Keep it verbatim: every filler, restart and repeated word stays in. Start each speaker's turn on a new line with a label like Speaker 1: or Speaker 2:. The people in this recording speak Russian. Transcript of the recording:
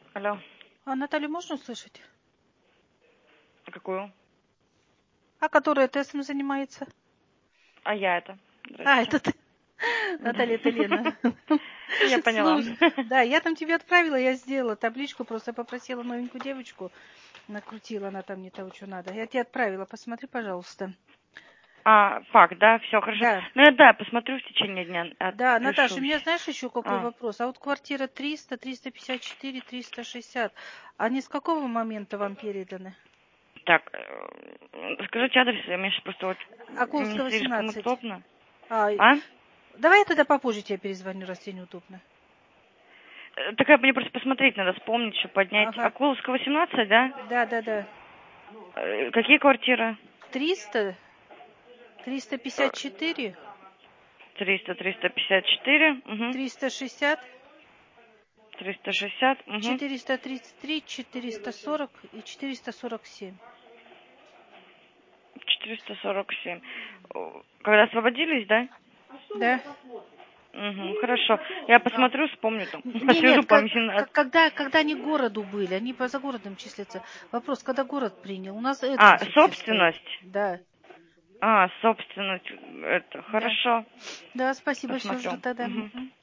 Speaker 1: Алло.
Speaker 2: А Наталью можно услышать?
Speaker 1: А какую?
Speaker 2: А которая тестом занимается?
Speaker 1: А я это.
Speaker 2: А, это ты. Наталья, это Лена.
Speaker 1: Я поняла.
Speaker 2: Слушай, да, я там тебе отправила, я сделала табличку, просто попросила новенькую девочку, накрутила она там не того, что надо. Я тебе отправила, посмотри, пожалуйста.
Speaker 1: А, факт, да, все хорошо.
Speaker 2: Да.
Speaker 1: Ну я да, посмотрю в течение дня.
Speaker 2: Да, Наташа, у меня
Speaker 1: Отпишусь.
Speaker 2: знаешь еще какой
Speaker 1: А.
Speaker 2: вопрос? А вот квартира триста, триста пятьдесят четыре, триста шестьдесят, они с какого момента вам переданы?
Speaker 1: Так, э, скажите адрес, мне сейчас просто вот не
Speaker 2: Окулского,
Speaker 1: слишком
Speaker 2: восемнадцать.
Speaker 1: удобно.
Speaker 2: А,
Speaker 1: А?
Speaker 2: давай я тогда попозже тебе перезвоню, раз тебе неудобно.
Speaker 1: Э, Такая, мне просто посмотреть надо, вспомнить, что поднять.
Speaker 2: Ага.
Speaker 1: Акуловская, восемнадцать, да?
Speaker 2: Да, да, да.
Speaker 1: Э, Какие квартиры?
Speaker 2: триста, триста пятьдесят четыре,
Speaker 1: триста, триста пятьдесят четыре, угу.
Speaker 2: триста шестьдесят,
Speaker 1: триста шестьдесят, угу.
Speaker 2: четыреста тридцать три, четыреста сорок и четыреста сорок семь.
Speaker 1: четыреста сорок семь. О, Когда освободились, да?
Speaker 2: Да.
Speaker 1: Угу, хорошо. Я посмотрю, вспомню там.
Speaker 2: Не,
Speaker 1: Послежу
Speaker 2: нет,
Speaker 1: по
Speaker 2: как,
Speaker 1: Михин-
Speaker 2: как- когда, когда они городу были, они по за городом числятся. Вопрос, когда город принял? У нас
Speaker 1: А,
Speaker 2: Эдсонс вообще стоит.
Speaker 1: собственность?
Speaker 2: Да.
Speaker 1: А, собственность. Это
Speaker 2: Да.
Speaker 1: хорошо.
Speaker 2: Да, спасибо, все жду
Speaker 1: Посмотрю.
Speaker 2: тогда.
Speaker 1: Угу.
Speaker 2: Мгм.